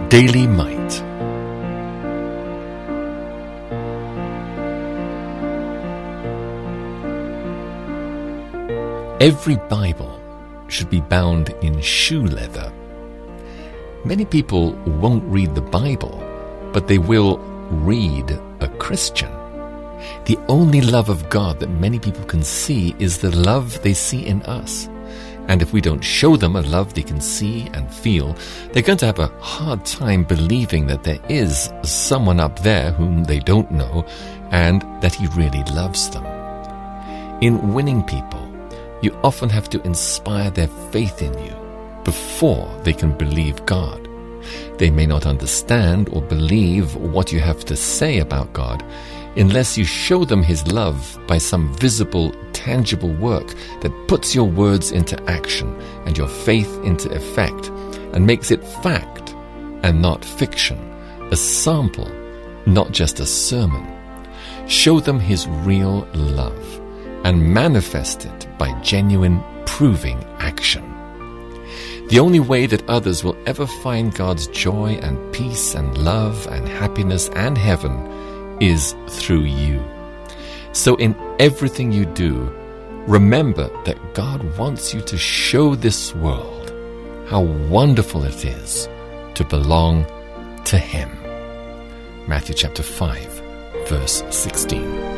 Daily Might. Every Bible should be bound in shoe leather. Many people won't read the Bible, but they will read a Christian. The only love of God that many people can see is the love they see in us. And if we don't show them a love they can see and feel, they're going to have a hard time believing that there is someone up there whom they don't know and that he really loves them. In winning people, you often have to inspire their faith in you before they can believe God. They may not understand or believe what you have to say about God unless you show them His love by some visible, tangible work that puts your words into action and your faith into effect and makes it fact and not fiction, a sample, not just a sermon. Show them His real love and manifest it by genuine, proving action. The only way that others will ever find God's joy and peace and love and happiness and heaven is through you. So in everything you do, remember that God wants you to show this world how wonderful it is to belong to Him. Matthew chapter 5, verse 16.